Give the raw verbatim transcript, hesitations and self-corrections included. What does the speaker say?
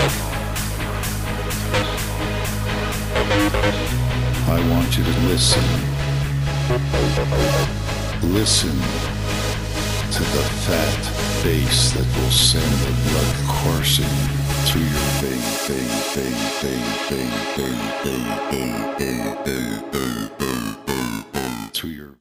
I want you to listen. Listen to the fat bass that will send the blood coursing through your vein, vein, vein, vein, vein, vein, vein, vein, vein, vein, vein, vein, vein, through your